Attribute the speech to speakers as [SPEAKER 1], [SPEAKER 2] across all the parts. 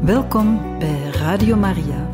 [SPEAKER 1] Welkom bij Radio Maria.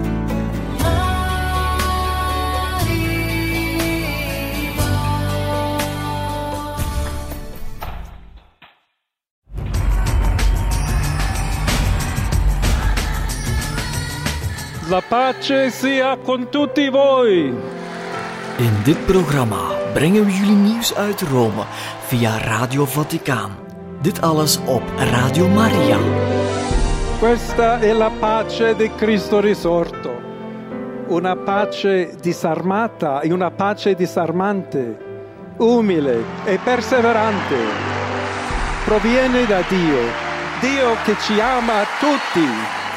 [SPEAKER 2] La pace sia con tutti voi.
[SPEAKER 3] In dit programma brengen we jullie nieuws uit Rome via Radio Vaticaan. Dit alles op Radio Maria.
[SPEAKER 2] Questa è la pace di Cristo risorto. Una pace disarmata e una pace disarmante, umile e perseverante. Proviene da Dio, Dio che ci ama tutti.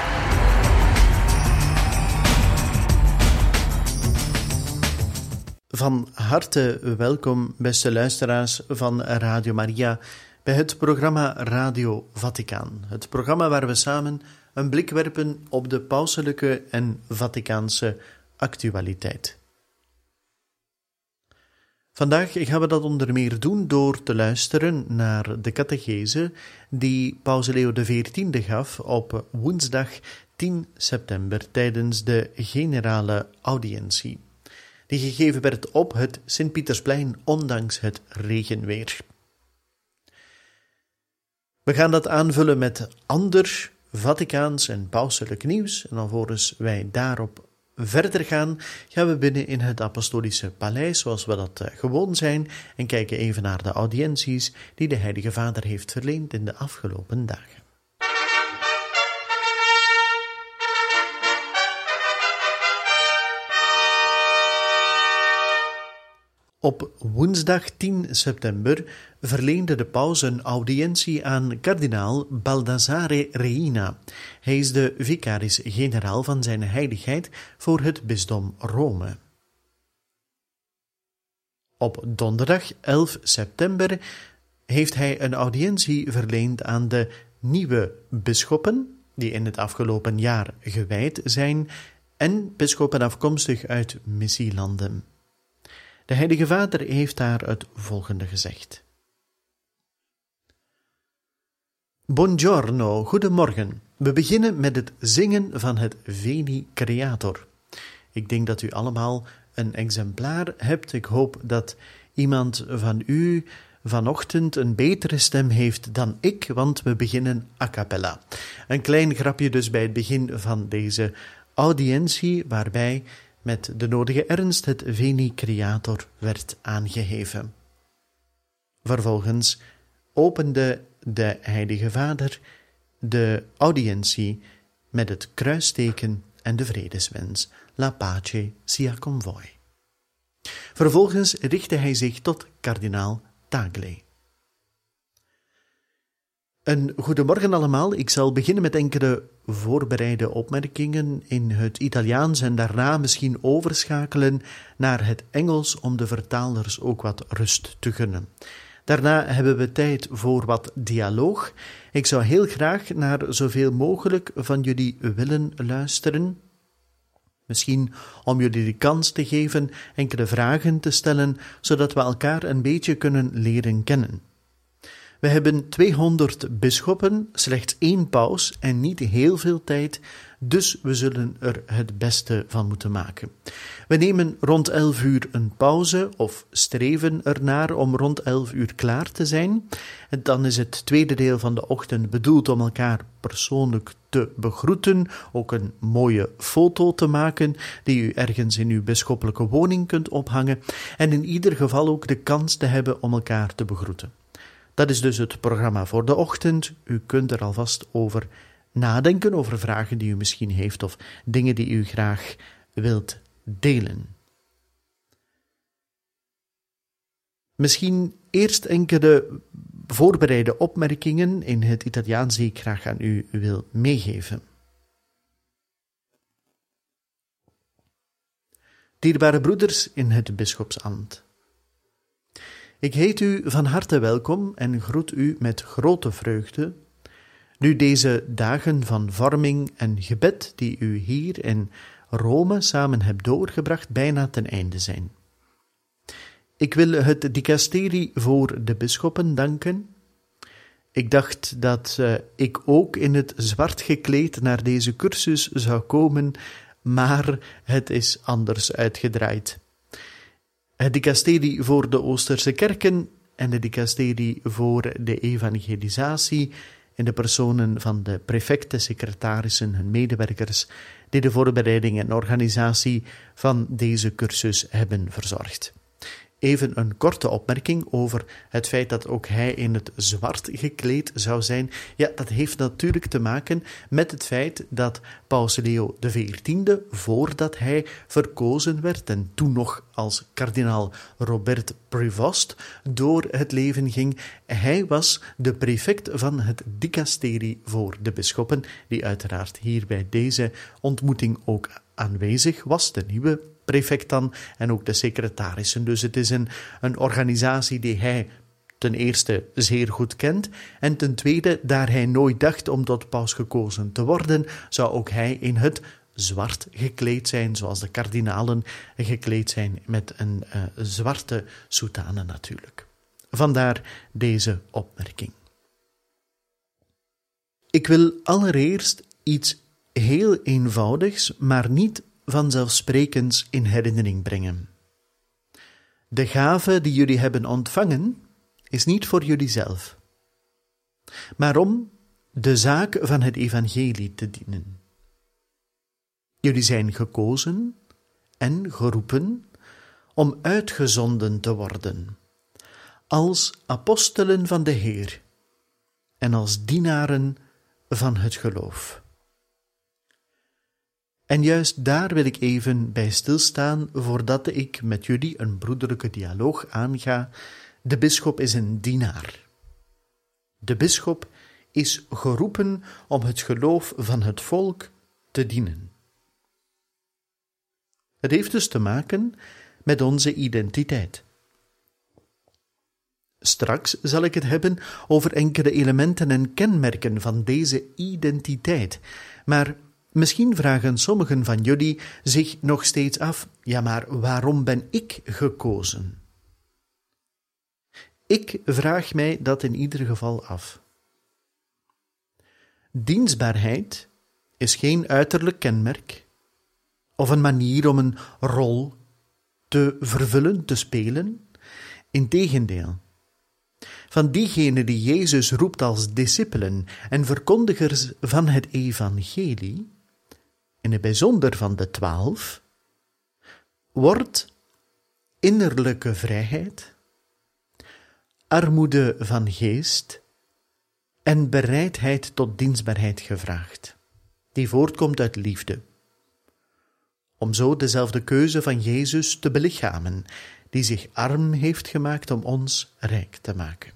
[SPEAKER 4] Van harte welkom, beste luisteraars van Radio Maria, bij het programma Radio Vaticaan. Het programma waar we samen een blik werpen op de pauselijke en Vaticaanse actualiteit. Vandaag gaan we dat onder meer doen door te luisteren naar de catechese die Paus Leo XIV gaf op woensdag 10 september tijdens de generale audiëntie, die gegeven werd op het Sint-Pietersplein, ondanks het regenweer. We gaan dat aanvullen met ander Vaticaans en pauselijk nieuws, en alvorens wij daarop verder gaan, gaan we binnen in het apostolische paleis, zoals we dat gewoon zijn, en kijken even naar de audiënties die de Heilige Vader heeft verleend in de afgelopen dagen. Op woensdag 10 september verleende de paus een audiëntie aan kardinaal Baldassare Reina. Hij is de vicaris-generaal van zijn heiligheid voor het bisdom Rome. Op donderdag 11 september heeft hij een audiëntie verleend aan de nieuwe bisschoppen, die in het afgelopen jaar gewijd zijn, en bisschoppen afkomstig uit missielanden. De Heilige Vader heeft daar het volgende gezegd. Buongiorno, goedemorgen. We beginnen met het zingen van het Veni Creator. Ik denk dat u allemaal een exemplaar hebt. Ik hoop dat iemand van u vanochtend een betere stem heeft dan ik, want we beginnen a cappella. Een klein grapje dus bij het begin van deze audiëntie, waarbij met de nodige ernst het Veni Creator werd aangeheven. Vervolgens opende de Heilige Vader de audiëntie met het kruisteken en de vredeswens. La pace sia con voi. Vervolgens richtte hij zich tot kardinaal Tagle. Een goedemorgen allemaal. Ik zal beginnen met enkele voorbereide opmerkingen in het Italiaans en daarna misschien overschakelen naar het Engels om de vertalers ook wat rust te gunnen. Daarna hebben we tijd voor wat dialoog. Ik zou heel graag naar zoveel mogelijk van jullie willen luisteren. Misschien om jullie de kans te geven enkele vragen te stellen, zodat we elkaar een beetje kunnen leren kennen. We hebben 200 bisschoppen, slechts 1 paus en niet heel veel tijd, dus we zullen er het beste van moeten maken. We nemen rond 11 uur een pauze of streven ernaar om rond 11 uur klaar te zijn. En dan is het tweede deel van de ochtend bedoeld om elkaar persoonlijk te begroeten, ook een mooie foto te maken die u ergens in uw bisschoppelijke woning kunt ophangen en in ieder geval ook de kans te hebben om elkaar te begroeten. Dat is dus het programma voor de ochtend. U kunt er alvast over nadenken, over vragen die u misschien heeft of dingen die u graag wilt delen. Misschien eerst enkele voorbereide opmerkingen in het Italiaans die ik graag aan u wil meegeven. Dierbare broeders in het bisschopsambt. Ik heet u van harte welkom en groet u met grote vreugde, nu deze dagen van vorming en gebed die u hier in Rome samen hebt doorgebracht bijna ten einde zijn. Ik wil het dicasterie voor de bisschoppen danken Ik dacht dat ik ook in het zwart gekleed naar deze cursus zou komen, maar het is anders uitgedraaid. Het dicasterie voor de Oosterse kerken en de dicasterie voor de evangelisatie in de personen van de prefecten, secretarissen, hun medewerkers, die de voorbereiding en organisatie van deze cursus hebben verzorgd. Even een korte opmerking over het feit dat ook hij in het zwart gekleed zou zijn. Ja, dat heeft natuurlijk te maken met het feit dat Paus Leo XIV, voordat hij verkozen werd en toen nog als kardinaal Robert Prevost door het leven ging, hij was de prefect van het dicasterie voor de bisschoppen, die uiteraard hier bij deze ontmoeting ook aanwezig was, de nieuwe prefect dan, en ook de secretarissen. Dus het is een organisatie die hij ten eerste zeer goed kent, en ten tweede, daar hij nooit dacht om tot paus gekozen te worden, zou ook hij in het zwart gekleed zijn, zoals de kardinalen gekleed zijn met een zwarte soutane natuurlijk. Vandaar deze opmerking. Ik wil allereerst iets heel eenvoudigs, maar niet vanzelfsprekends in herinnering brengen. De gave die jullie hebben ontvangen is niet voor jullie zelf, maar om de zaak van het evangelie te dienen. Jullie zijn gekozen en geroepen om uitgezonden te worden, als apostelen van de Heer en als dienaren van het geloof. En juist daar wil ik even bij stilstaan voordat ik met jullie een broederlijke dialoog aanga. De bisschop is een dienaar. De bisschop is geroepen om het geloof van het volk te dienen. Het heeft dus te maken met onze identiteit. Straks zal ik het hebben over enkele elementen en kenmerken van deze identiteit, maar misschien vragen sommigen van jullie zich nog steeds af, ja, maar waarom ben ik gekozen? Ik vraag mij dat in ieder geval af. Dienstbaarheid is geen uiterlijk kenmerk of een manier om een rol te vervullen, te spelen. Integendeel, van diegenen die Jezus roept als discipelen en verkondigers van het evangelie, in het bijzonder van de 12, wordt innerlijke vrijheid, armoede van geest en bereidheid tot dienstbaarheid gevraagd, die voortkomt uit liefde, om zo dezelfde keuze van Jezus te belichamen, die zich arm heeft gemaakt om ons rijk te maken.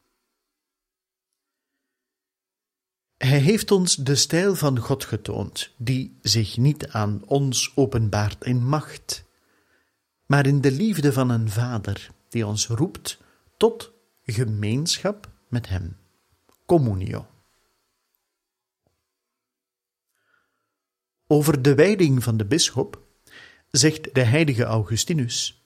[SPEAKER 4] Hij heeft ons de stijl van God getoond, die zich niet aan ons openbaart in macht, maar in de liefde van een vader, die ons roept tot gemeenschap met hem, communio. Over de wijding van de bisschop zegt de heilige Augustinus: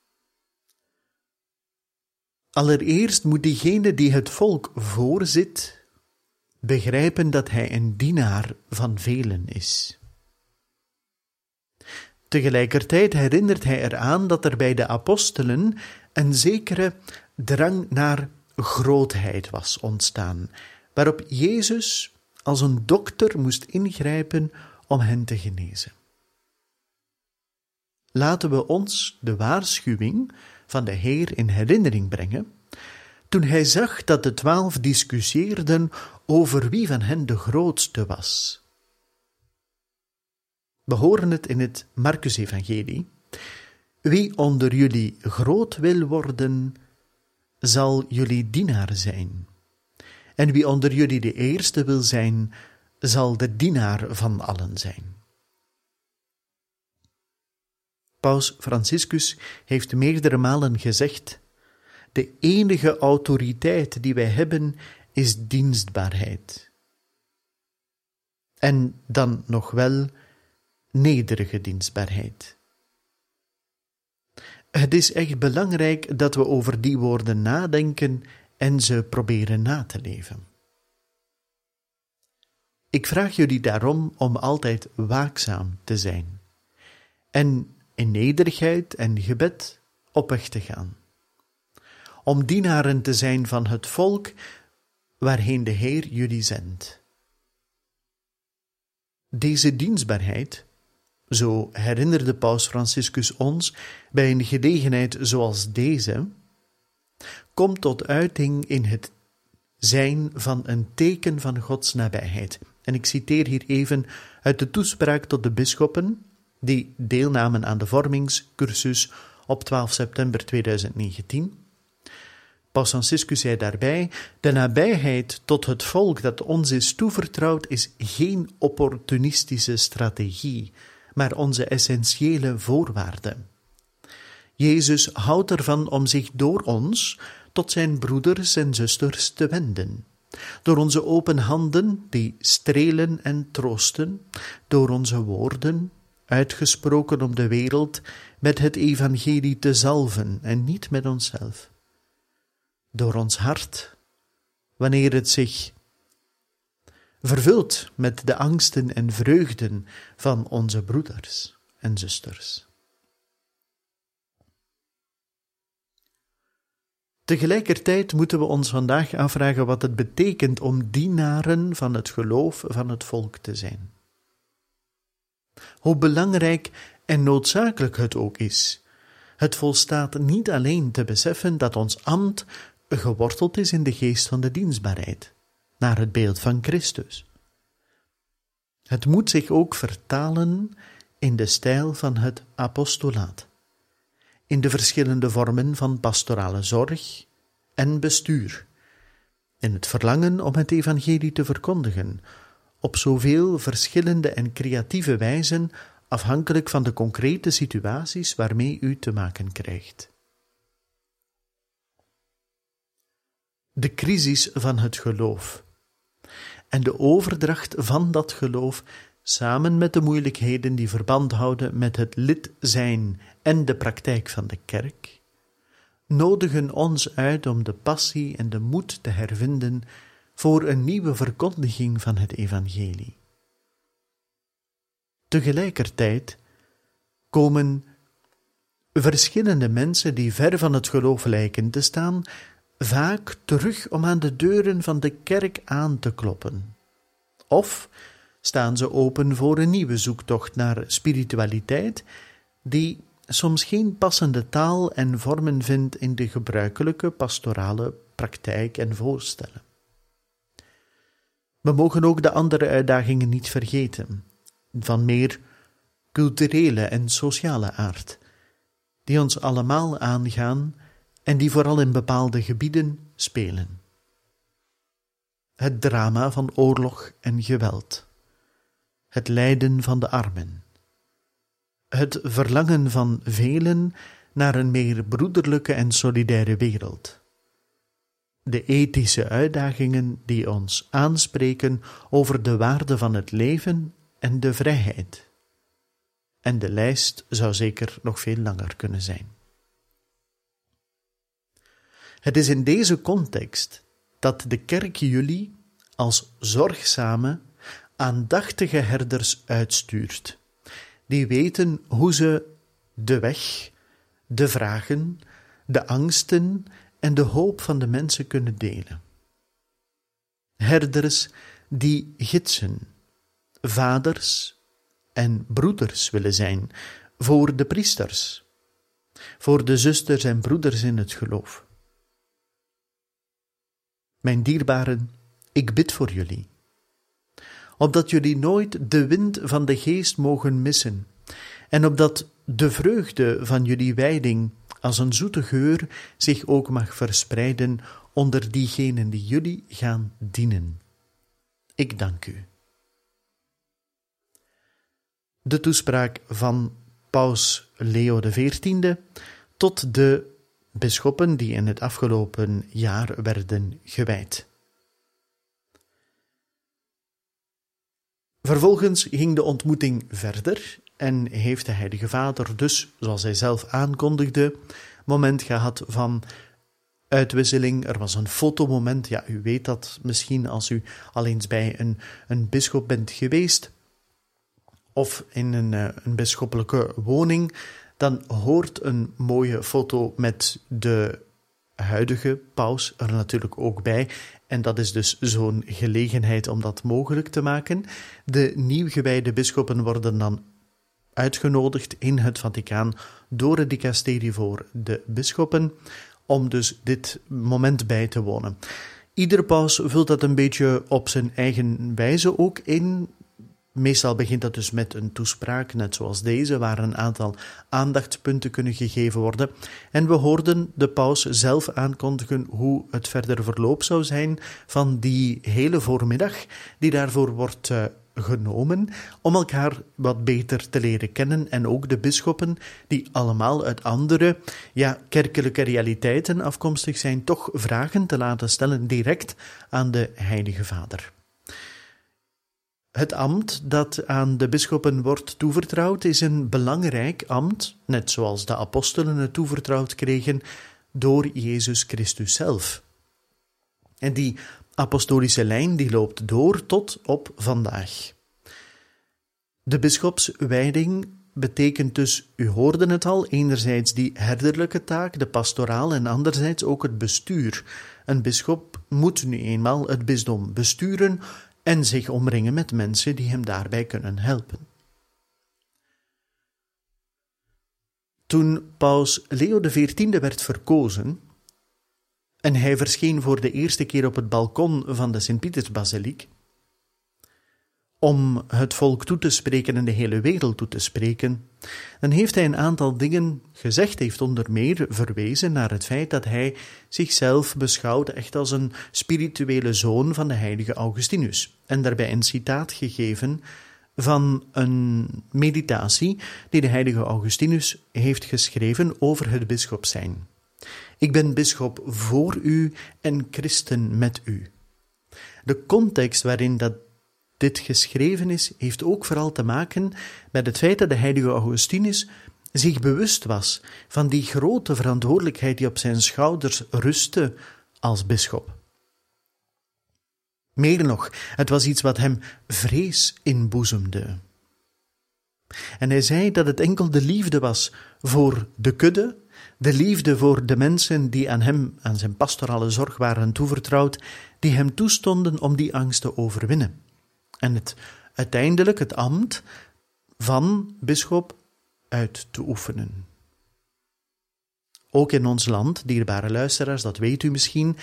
[SPEAKER 4] allereerst moet diegene die het volk voorzit begrijpen dat hij een dienaar van velen is. Tegelijkertijd herinnert hij eraan dat er bij de apostelen een zekere drang naar grootheid was ontstaan, waarop Jezus als een dokter moest ingrijpen om hen te genezen. Laten we ons de waarschuwing van de Heer in herinnering brengen, toen hij zag dat de 12 discussieerden over wie van hen de grootste was. We horen het in het Marcus-evangelie: wie onder jullie groot wil worden, zal jullie dienaar zijn. En wie onder jullie de eerste wil zijn, zal de dienaar van allen zijn. Paus Franciscus heeft meerdere malen gezegd: de enige autoriteit die wij hebben is dienstbaarheid. En dan nog wel nederige dienstbaarheid. Het is echt belangrijk dat we over die woorden nadenken en ze proberen na te leven. Ik vraag jullie daarom om altijd waakzaam te zijn en in nederigheid en gebed op weg te gaan, om dienaren te zijn van het volk waarheen de Heer jullie zendt. Deze dienstbaarheid, zo herinnerde Paus Franciscus ons bij een gelegenheid zoals deze, komt tot uiting in het zijn van een teken van Gods nabijheid. En ik citeer hier even uit de toespraak tot de bisschoppen die deelnamen aan de vormingscursus op 12 september 2019. Paus Franciscus zei daarbij: de nabijheid tot het volk dat ons is toevertrouwd is geen opportunistische strategie, maar onze essentiële voorwaarde. Jezus houdt ervan om zich door ons tot zijn broeders en zusters te wenden, door onze open handen die strelen en troosten, door onze woorden, uitgesproken om de wereld met het evangelie te zalven en niet met onszelf, door ons hart, wanneer het zich vervult met de angsten en vreugden van onze broeders en zusters. Tegelijkertijd moeten we ons vandaag afvragen wat het betekent om dienaren van het geloof van het volk te zijn. Hoe belangrijk en noodzakelijk het ook is, het volstaat niet alleen te beseffen dat ons ambt geworteld is in de geest van de dienstbaarheid, naar het beeld van Christus. Het moet zich ook vertalen in de stijl van het apostolaat, in de verschillende vormen van pastorale zorg en bestuur, in het verlangen om het evangelie te verkondigen, op zoveel verschillende en creatieve wijzen, afhankelijk van de concrete situaties waarmee u te maken krijgt. De crisis van het geloof en de overdracht van dat geloof, samen met de moeilijkheden die verband houden met het lid zijn en de praktijk van de kerk, nodigen ons uit om de passie en de moed te hervinden voor een nieuwe verkondiging van het evangelie. Tegelijkertijd komen verschillende mensen die ver van het geloof lijken te staan, vaak terug om aan de deuren van de kerk aan te kloppen. Of staan ze open voor een nieuwe zoektocht naar spiritualiteit, die soms geen passende taal en vormen vindt in de gebruikelijke pastorale praktijk en voorstellen. We mogen ook de andere uitdagingen niet vergeten, van meer culturele en sociale aard, die ons allemaal aangaan en die vooral in bepaalde gebieden spelen. Het drama van oorlog en geweld, het lijden van de armen, het verlangen van velen naar een meer broederlijke en solidaire wereld, de ethische uitdagingen die ons aanspreken over de waarde van het leven en de vrijheid. En de lijst zou zeker nog veel langer kunnen zijn. Het is in deze context dat de kerk jullie als zorgzame, aandachtige herders uitstuurt, die weten hoe ze de weg, de vragen, de angsten en de hoop van de mensen kunnen delen. Herders die gidsen, vaders en broeders willen zijn voor de priesters, voor de zusters en broeders in het geloof. Mijn dierbaren, ik bid voor jullie, opdat jullie nooit de wind van de geest mogen missen, en opdat de vreugde van jullie wijding als een zoete geur zich ook mag verspreiden onder diegenen die jullie gaan dienen. Ik dank u. De toespraak van Paus Leo XIV tot de bisschoppen die in het afgelopen jaar werden gewijd. Vervolgens ging de ontmoeting verder en heeft de Heilige Vader dus, zoals hij zelf aankondigde, moment gehad van uitwisseling, er was een fotomoment. Ja, u weet dat misschien als u al eens bij een bisschop bent geweest of in een bisschoppelijke woning, dan hoort een mooie foto met de huidige paus er natuurlijk ook bij. En dat is dus zo'n gelegenheid om dat mogelijk te maken. De nieuwgewijde bisschoppen worden dan uitgenodigd in het Vaticaan door het dicasterie voor de bisschoppen om dus dit moment bij te wonen. Iedere paus vult dat een beetje op zijn eigen wijze ook in. Meestal begint dat dus met een toespraak, net zoals deze, waar een aantal aandachtspunten kunnen gegeven worden. En we hoorden de paus zelf aankondigen hoe het verdere verloop zou zijn van die hele voormiddag die daarvoor wordt genomen, om elkaar wat beter te leren kennen en ook de bisschoppen, die allemaal uit andere kerkelijke realiteiten afkomstig zijn, toch vragen te laten stellen direct aan de Heilige Vader. Het ambt dat aan de bisschoppen wordt toevertrouwd is een belangrijk ambt, net zoals de apostelen het toevertrouwd kregen door Jezus Christus zelf. En die apostolische lijn die loopt door tot op vandaag. De bisschopswijding betekent dus, u hoorde het al, enerzijds die herderlijke taak, de pastoraal, en anderzijds ook het bestuur. Een bisschop moet nu eenmaal het bisdom besturen en zich omringen met mensen die hem daarbij kunnen helpen. Toen paus Leo XIV werd verkozen en hij verscheen voor de eerste keer op het balkon van de Sint-Pietersbasiliek om het volk toe te spreken en de hele wereld toe te spreken, dan heeft hij een aantal dingen gezegd, heeft onder meer verwezen naar het feit dat hij zichzelf beschouwt echt als een spirituele zoon van de heilige Augustinus. En daarbij een citaat gegeven van een meditatie die de heilige Augustinus heeft geschreven over het bisschop zijn. Ik ben bisschop voor u en christen met u. De context waarin dit geschreven is, heeft ook vooral te maken met het feit dat de heilige Augustinus zich bewust was van die grote verantwoordelijkheid die op zijn schouders rustte als bisschop. Meer nog, het was iets wat hem vrees inboezemde. En hij zei dat het enkel de liefde was voor de kudde, de liefde voor de mensen die aan hem, aan zijn pastorale zorg waren toevertrouwd, die hem toestonden om die angst te overwinnen. En uiteindelijk het ambt van bisschop uit te oefenen. Ook in ons land, dierbare luisteraars, dat weet u misschien,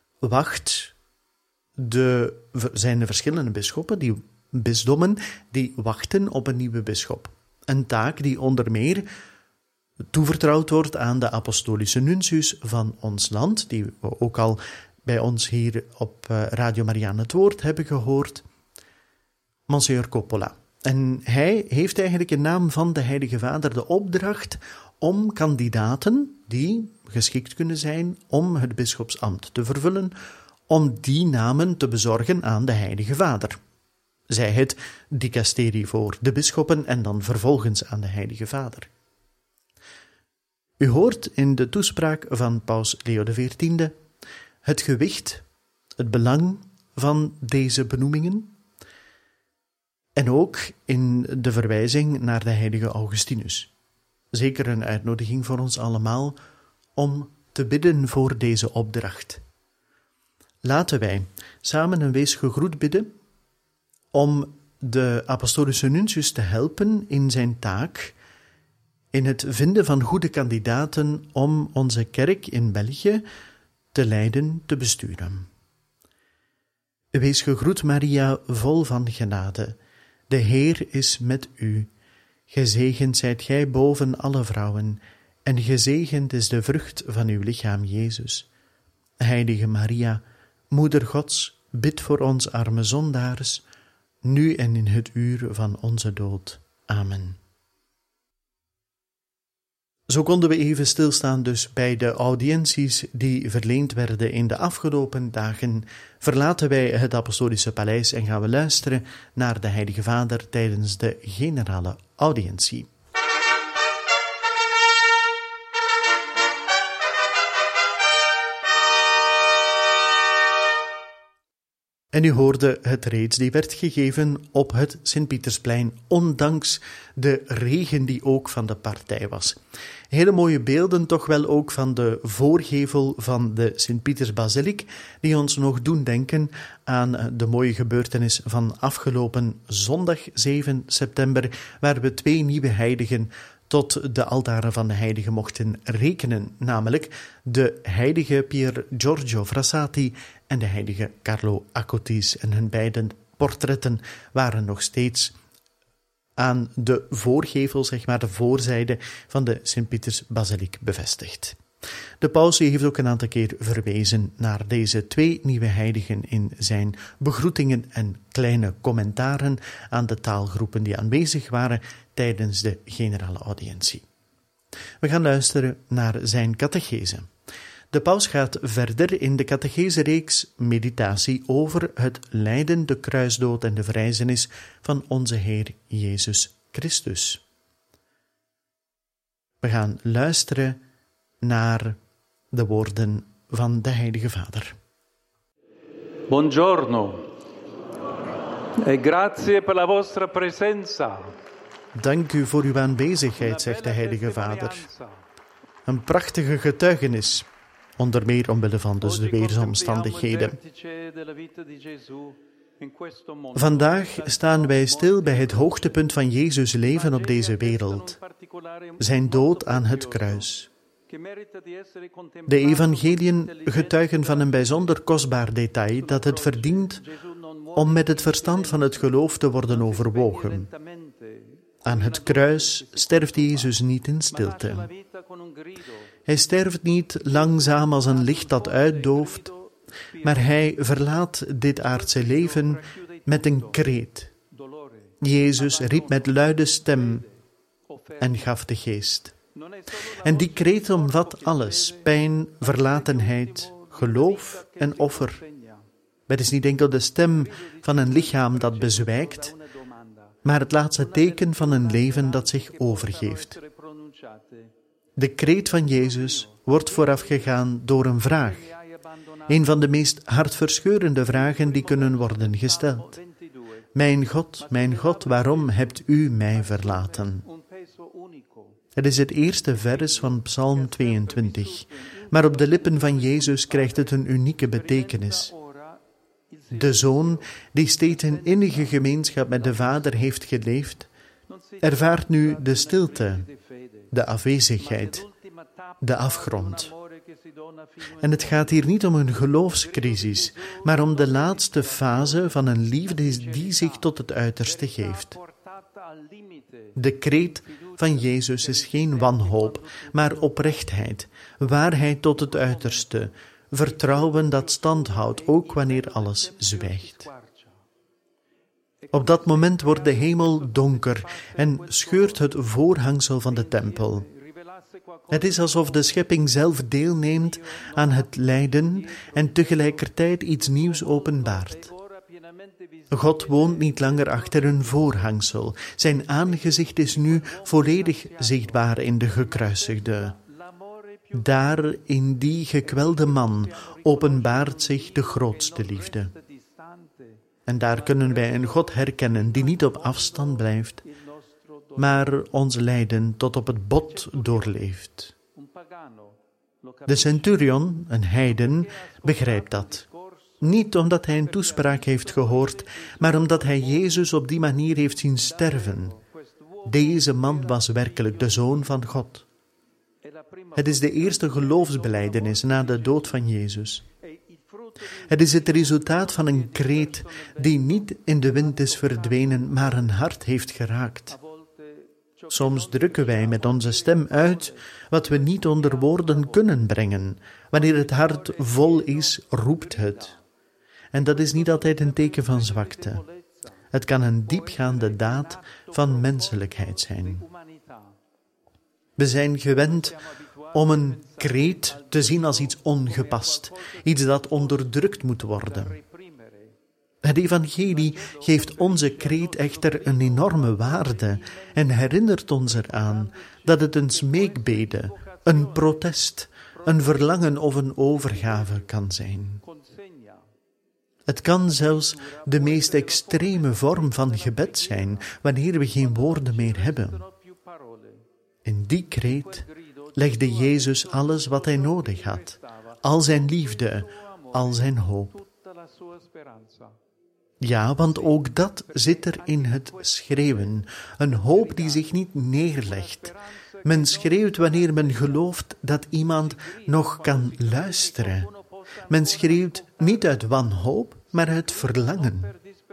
[SPEAKER 4] zijn er verschillende bisschoppen, die bisdommen, die wachten op een nieuwe bisschop. Een taak die onder meer toevertrouwd wordt aan de apostolische nuncius van ons land, die we ook al bij ons hier op Radio Maria aan het woord hebben gehoord, Monsignor Coppola. En hij heeft eigenlijk in naam van de Heilige Vader de opdracht om kandidaten die geschikt kunnen zijn om het bisschopsambt te vervullen, om die namen te bezorgen aan de Heilige Vader. Zij het dicasterie voor de bisschoppen en dan vervolgens aan de Heilige Vader. U hoort in de toespraak van paus Leo XIV het gewicht, het belang van deze benoemingen en ook in de verwijzing naar de heilige Augustinus. Zeker een uitnodiging voor ons allemaal om te bidden voor deze opdracht. Laten wij samen een wees gegroet bidden om de apostolische nuncius te helpen in zijn taak, in het vinden van goede kandidaten om onze kerk in België te leiden, te besturen. Wees gegroet, Maria, vol van genade. De Heer is met u. Gezegend zijt gij boven alle vrouwen, en gezegend is de vrucht van uw lichaam, Jezus. Heilige Maria, Moeder Gods, bid voor ons arme zondaars, nu en in het uur van onze dood. Amen. Zo konden we even stilstaan dus bij de audiënties die verleend werden in de afgelopen dagen. Verlaten wij het apostolische paleis en gaan we luisteren naar de Heilige Vader tijdens de generale audiëntie. En u hoorde het reeds, die werd gegeven op het Sint-Pietersplein, ondanks de regen die ook van de partij was. Hele mooie beelden toch wel ook van de voorgevel van de Sint-Pietersbasiliek, die ons nog doen denken aan de mooie gebeurtenis van afgelopen zondag 7 september, waar we 2 nieuwe heiligen tot de altaren van de heiligen mochten rekenen, namelijk de heilige Pier Giorgio Frassati en de heilige Carlo Acutis. En hun beide portretten waren nog steeds aan de voorgevel, zeg maar de voorzijde van de Sint-Pietersbasiliek bevestigd. De paus heeft ook een aantal keer verwezen naar deze 2 nieuwe heiligen in zijn begroetingen en kleine commentaren aan de taalgroepen die aanwezig waren tijdens de generale audiëntie. We gaan luisteren naar zijn catechese. De paus gaat verder in de catechese-reeks meditatie over het lijden, de kruisdood en de verrijzenis van onze Heer Jezus Christus. We gaan luisteren naar de woorden van de Heilige Vader.
[SPEAKER 2] Buongiorno e grazie per la vostra presenza.
[SPEAKER 4] Dank u voor uw aanwezigheid, zegt de Heilige Vader. Een prachtige getuigenis, onder meer omwille van dus de weersomstandigheden. Vandaag staan wij stil bij het hoogtepunt van Jezus' leven op deze wereld, zijn dood aan het kruis. De evangeliën getuigen van een bijzonder kostbaar detail dat het verdient om met het verstand van het geloof te worden overwogen. Aan het kruis sterft Jezus niet in stilte. Hij sterft niet langzaam als een licht dat uitdooft, maar hij verlaat dit aardse leven met een kreet. Jezus riep met luide stem en gaf de geest. En die kreet omvat alles: pijn, verlatenheid, geloof en offer. Het is niet enkel de stem van een lichaam dat bezwijkt, maar het laatste teken van een leven dat zich overgeeft. De kreet van Jezus wordt voorafgegaan door een vraag. Een van de meest hartverscheurende vragen die kunnen worden gesteld. Mijn God, waarom hebt u mij verlaten? Het is het eerste vers van Psalm 22, maar op de lippen van Jezus krijgt het een unieke betekenis. De Zoon, die steeds in innige gemeenschap met de Vader heeft geleefd, ervaart nu de stilte, de afwezigheid, de afgrond. En het gaat hier niet om een geloofscrisis, maar om de laatste fase van een liefde die zich tot het uiterste geeft. De kreet van Jezus is geen wanhoop, maar oprechtheid, waarheid tot het uiterste, vertrouwen dat stand houdt, ook wanneer alles zwijgt. Op dat moment wordt de hemel donker en scheurt het voorhangsel van de tempel. Het is alsof de schepping zelf deelneemt aan het lijden en tegelijkertijd iets nieuws openbaart. God woont niet langer achter een voorhangsel. Zijn aangezicht is nu volledig zichtbaar in de gekruisigde. Daar, in die gekwelde man, openbaart zich de grootste liefde. En daar kunnen wij een God herkennen die niet op afstand blijft, maar ons lijden tot op het bot doorleeft. De centurion, een heiden, begrijpt dat. Niet omdat hij een toespraak heeft gehoord, maar omdat hij Jezus op die manier heeft zien sterven. Deze man was werkelijk de Zoon van God. Het is de eerste geloofsbelijdenis na de dood van Jezus. Het is het resultaat van een kreet die niet in de wind is verdwenen, maar een hart heeft geraakt. Soms drukken wij met onze stem uit wat we niet onder woorden kunnen brengen. Wanneer het hart vol is, roept het. En dat is niet altijd een teken van zwakte. Het kan een diepgaande daad van menselijkheid zijn. We zijn gewend om een kreet te zien als iets ongepast, iets dat onderdrukt moet worden. Het evangelie geeft onze kreet echter een enorme waarde en herinnert ons eraan dat het een smeekbede, een protest, een verlangen of een overgave kan zijn. Het kan zelfs de meest extreme vorm van gebed zijn, wanneer we geen woorden meer hebben. In die kreet legde Jezus alles wat hij nodig had, al zijn liefde, al zijn hoop. Ja, want ook dat zit er in het schreeuwen, een hoop die zich niet neerlegt. Men schreeuwt wanneer men gelooft dat iemand nog kan luisteren. Men schreeuwt niet uit wanhoop, maar uit verlangen.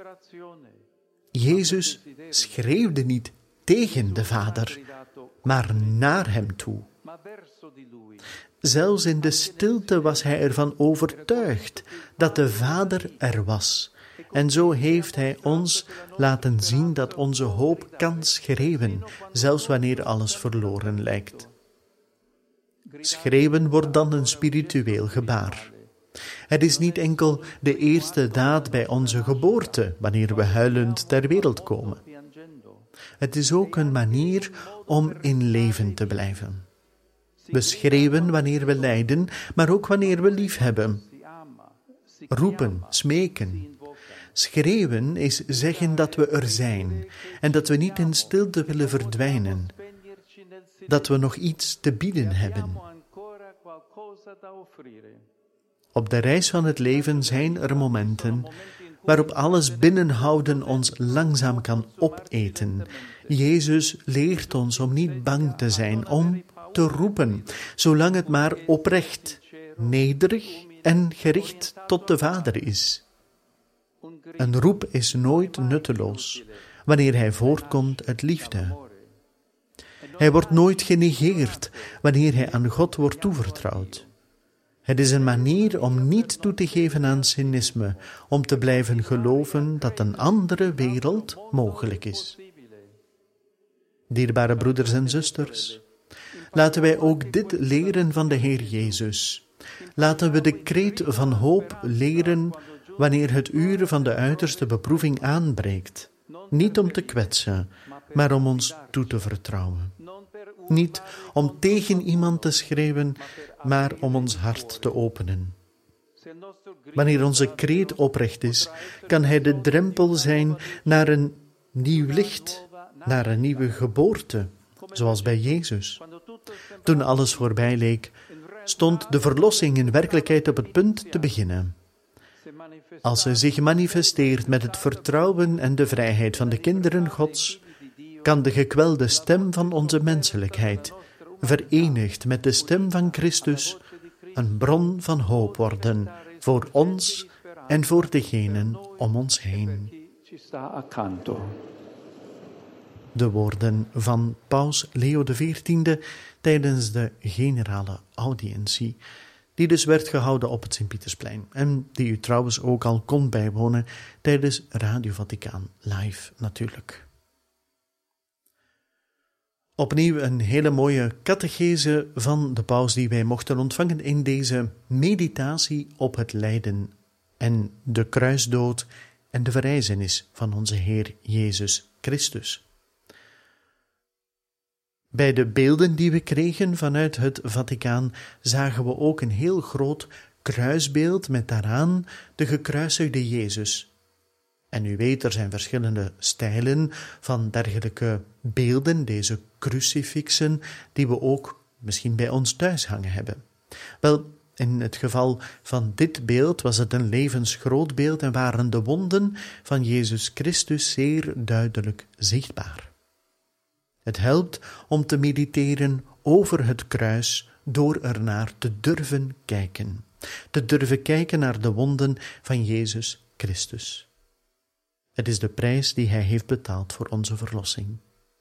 [SPEAKER 4] Jezus schreeuwde niet tegen de Vader, maar naar hem toe. Zelfs in de stilte was hij ervan overtuigd dat de Vader er was. En zo heeft hij ons laten zien dat onze hoop kan schreeuwen, zelfs wanneer alles verloren lijkt. Schreeuwen wordt dan een spiritueel gebaar. Het is niet enkel de eerste daad bij onze geboorte, wanneer we huilend ter wereld komen. Het is ook een manier om in leven te blijven. We schreeuwen wanneer we lijden, maar ook wanneer we lief hebben. Roepen, smeken. Schreeuwen is zeggen dat we er zijn en dat we niet in stilte willen verdwijnen. Dat we nog iets te bieden hebben. Op de reis van het leven zijn er momenten waarop alles binnenhouden ons langzaam kan opeten. Jezus leert ons om niet bang te zijn, om te roepen, zolang het maar oprecht, nederig en gericht tot de Vader is. Een roep is nooit nutteloos, wanneer hij voortkomt uit liefde. Hij wordt nooit genegeerd, wanneer hij aan God wordt toevertrouwd. Het is een manier om niet toe te geven aan cynisme, om te blijven geloven dat een andere wereld mogelijk is. Dierbare broeders en zusters, laten wij ook dit leren van de Heer Jezus. Laten we de kreet van hoop leren wanneer het uur van de uiterste beproeving aanbreekt. Niet om te kwetsen, maar om ons toe te vertrouwen. Niet om tegen iemand te schreeuwen, maar om ons hart te openen. Wanneer onze kreet oprecht is, kan hij de drempel zijn naar een nieuw licht, naar een nieuwe geboorte, zoals bij Jezus. Toen alles voorbij leek, stond de verlossing in werkelijkheid op het punt te beginnen. Als zij zich manifesteert met het vertrouwen en de vrijheid van de kinderen Gods, kan de gekwelde stem van onze menselijkheid, verenigd met de stem van Christus, een bron van hoop worden voor ons en voor degenen om ons heen. De woorden van Paus Leo XIV tijdens de generale audiëntie, die dus werd gehouden op het Sint-Pietersplein en die u trouwens ook al kon bijwonen tijdens Radio Vaticaan live natuurlijk. Opnieuw een hele mooie catechese van de paus die wij mochten ontvangen in deze meditatie op het lijden en de kruisdood en de verrijzenis van onze Heer Jezus Christus. Bij de beelden die we kregen vanuit het Vaticaan zagen we ook een heel groot kruisbeeld met daaraan de gekruisigde Jezus. En u weet, er zijn verschillende stijlen van dergelijke beelden, deze crucifixen, die we ook misschien bij ons thuis hangen hebben. Wel, in het geval van dit beeld was het een levensgroot beeld en waren de wonden van Jezus Christus zeer duidelijk zichtbaar. Het helpt om te mediteren over het kruis door ernaar te durven kijken. Te durven kijken naar de wonden van Jezus Christus. Het is de prijs die hij heeft betaald voor onze verlossing.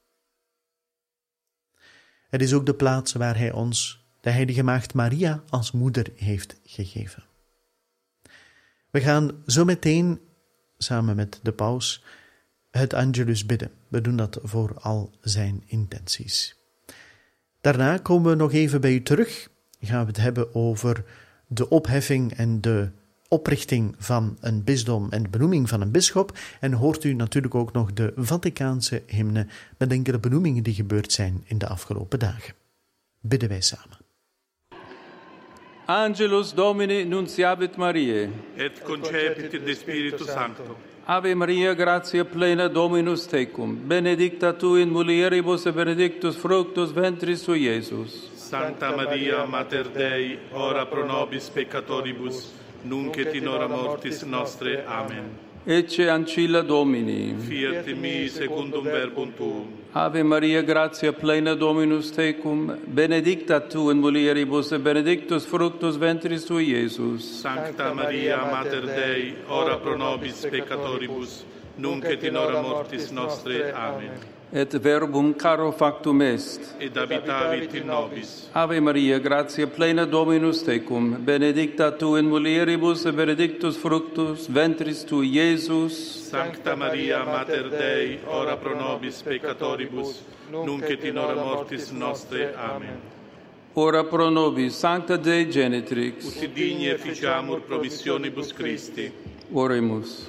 [SPEAKER 4] Het is ook de plaats waar hij ons, de heilige maagd Maria, als moeder heeft gegeven. We gaan zo meteen, samen met de paus, het Angelus bidden. We doen dat voor al zijn intenties. Daarna komen we nog even bij u terug. Gaan we het hebben over de opheffing en de oprichting van een bisdom en de benoeming van een bisschop. En hoort u natuurlijk ook nog de Vaticaanse hymne met enkele benoemingen die gebeurd zijn in de afgelopen dagen. Bidden wij samen.
[SPEAKER 2] Angelus Domini nunciavit Mariae.
[SPEAKER 5] Et concepit de Spiritu Sancto.
[SPEAKER 2] Ave Maria, gratia plena, Dominus tecum. Benedicta tu in mulieribus et benedictus fructus ventris tui, Iesus.
[SPEAKER 5] Sancta Maria, Mater Dei, ora pro nobis peccatoribus, nunc et in hora mortis nostre. Amen.
[SPEAKER 2] Ecce ancilla Domini.
[SPEAKER 5] Fiat in mi secundum verbum tuum.
[SPEAKER 2] Ave Maria, gratia plena, Dominus tecum. Benedicta tu in mulieribus et benedictus fructus ventris tui, Iesus.
[SPEAKER 5] Sancta Maria, Mater Dei, ora pro nobis peccatoribus, nunc et in hora mortis nostre. Amen.
[SPEAKER 2] Et verbum caro factum est.
[SPEAKER 5] Et habitavit in nobis.
[SPEAKER 2] Ave Maria, gratia plena, Dominus tecum. Benedicta tu in mulieribus et benedictus fructus ventris tui, Iesus.
[SPEAKER 5] Sancta Maria, Mater Dei, ora pro nobis peccatoribus, nunc et in hora mortis nostre. Amen.
[SPEAKER 2] Ora pro nobis, Sancta Dei Genitrix.
[SPEAKER 5] Ut digni efficiamur promissionibus Christi.
[SPEAKER 2] Oremus.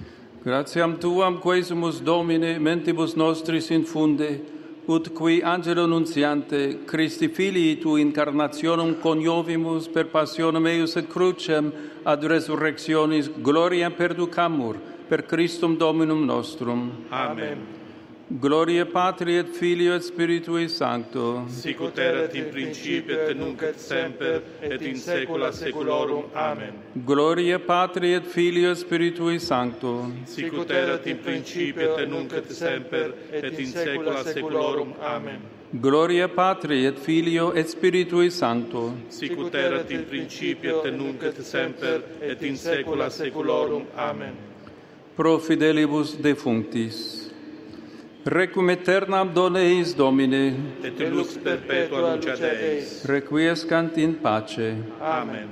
[SPEAKER 2] Gratiam Tuam, quesumus Domine, mentibus nostris infunde, ut qui angelo nunciante, Christi Filii tu incarnationem coniovimus per passionem eius et crucem ad resurrectionis gloriam perducamur per Christum Dominum nostrum.
[SPEAKER 5] Amen.
[SPEAKER 2] Gloria Patri et Filio et Spiritui Sancto.
[SPEAKER 5] Sic ut erat in principio et nunc et semper et in saecula saeculorum. Amen.
[SPEAKER 2] Gloria Patri et Filio et Spiritui Sancto.
[SPEAKER 5] Sic ut erat in principio et nunc et semper et in saecula saeculorum. Amen.
[SPEAKER 2] Gloria Patri et Filio et Spiritui Sancto.
[SPEAKER 5] Sic ut erat in principio et nunc et semper et in saecula saeculorum. Amen.
[SPEAKER 2] Pro fidelibus defunctis. Requiem aeternam dona eis Domine.
[SPEAKER 5] Et lux perpetua lucet eis.
[SPEAKER 2] Requiescant in pace.
[SPEAKER 5] Amen.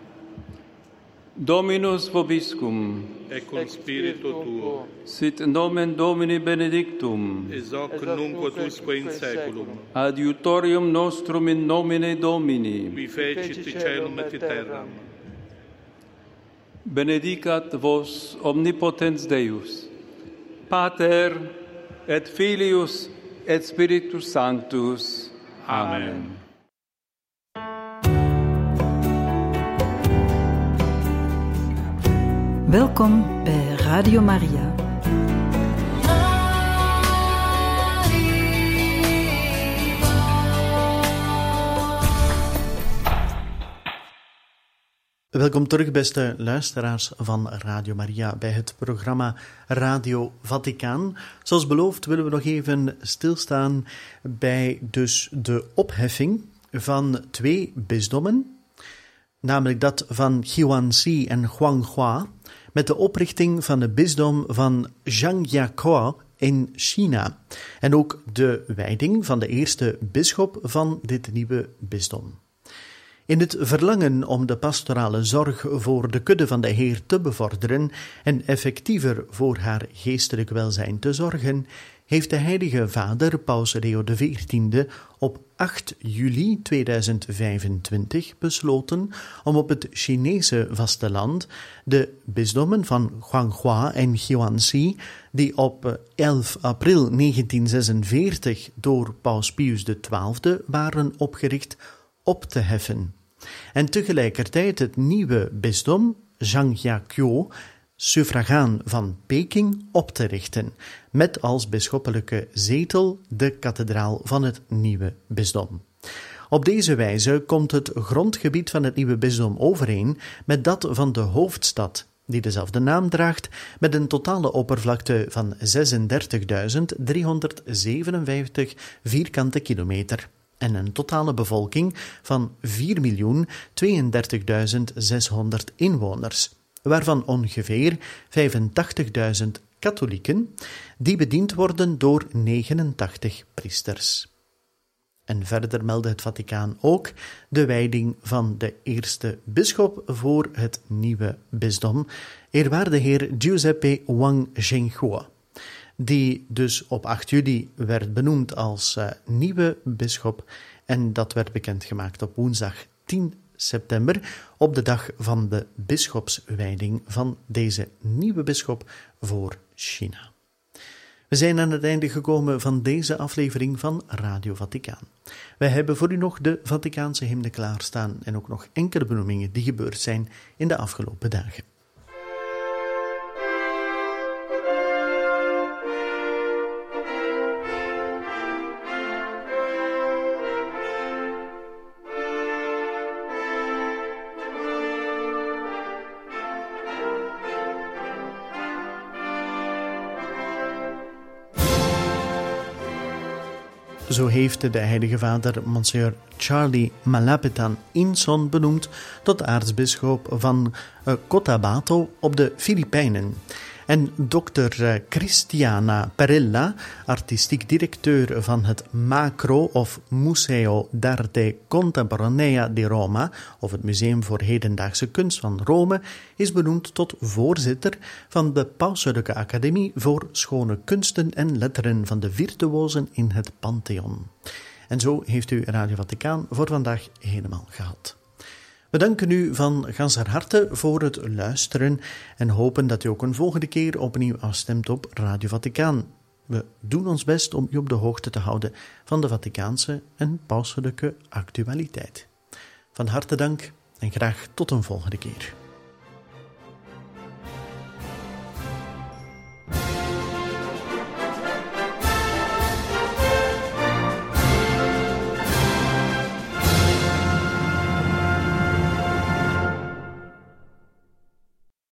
[SPEAKER 2] Dominus vobiscum.
[SPEAKER 5] Et cum spiritu tuo.
[SPEAKER 2] Sit nomen Domini benedictum.
[SPEAKER 5] Ex hoc nunc usque in saeculum.
[SPEAKER 2] Adiutorium nostrum in nomine Domini.
[SPEAKER 5] Qui fecit caelum et terram.
[SPEAKER 2] Benedicat vos omnipotens Deus, Pater et Filius et Spiritus Sanctus. Amen.
[SPEAKER 1] Welkom bij Radio Maria.
[SPEAKER 4] Welkom terug, beste luisteraars van Radio Maria, bij het programma Radio Vaticaan. Zoals beloofd willen we nog even stilstaan bij dus de opheffing van 2 bisdommen, namelijk dat van Jiuanxi en Huanghua, met de oprichting van de bisdom van Zhangjiakou in China en ook de wijding van de eerste bisschop van dit nieuwe bisdom. In het verlangen om de pastorale zorg voor de kudde van de Heer te bevorderen en effectiever voor haar geestelijk welzijn te zorgen, heeft de Heilige Vader Paus Leo XIV op 8 juli 2025 besloten om op het Chinese vasteland de bisdommen van Huanghua en Jiuanxi, die op 11 april 1946 door Paus Pius XII waren opgericht, op te heffen. En tegelijkertijd het nieuwe bisdom, Zhangjiakou, suffragaan van Peking, op te richten, met als bisschoppelijke zetel de kathedraal van het nieuwe bisdom. Op deze wijze komt het grondgebied van het nieuwe bisdom overeen met dat van de hoofdstad, die dezelfde naam draagt, met een totale oppervlakte van 36.357 vierkante kilometer en een totale bevolking van 4.032.600 inwoners, waarvan ongeveer 85.000 katholieken, die bediend worden door 89 priesters. En verder meldde het Vaticaan ook de wijding van de eerste bisschop voor het nieuwe bisdom, eerwaarde heer Giuseppe Wang Zhenghua, die dus op 8 juli werd benoemd als nieuwe bisschop, en dat werd bekendgemaakt op woensdag 10 september, op de dag van de bisschopswijding van deze nieuwe bisschop voor China. We zijn aan het einde gekomen van deze aflevering van Radio Vaticaan. Wij hebben voor u nog de Vaticaanse hymne klaarstaan en ook nog enkele benoemingen die gebeurd zijn in de afgelopen dagen. Zo heeft de Heilige Vader Monsieur Charlie Malapitan Inson benoemd tot aartsbisschop van Cotabato op de Filipijnen. En dokter Cristiana Perella, artistiek directeur van het Macro of Museo d'Arte Contemporanea di Roma, of het Museum voor Hedendaagse Kunst van Rome, is benoemd tot voorzitter van de Pauselijke Academie voor Schone Kunsten en Letteren van de virtuosen in het Pantheon. En zo heeft u Radio Vaticaan voor vandaag helemaal gehad. We danken u van ganser harte voor het luisteren en hopen dat u ook een volgende keer opnieuw afstemt op Radio Vaticaan. We doen ons best om u op de hoogte te houden van de Vaticaanse en pauselijke actualiteit. Van harte dank en graag tot een volgende keer.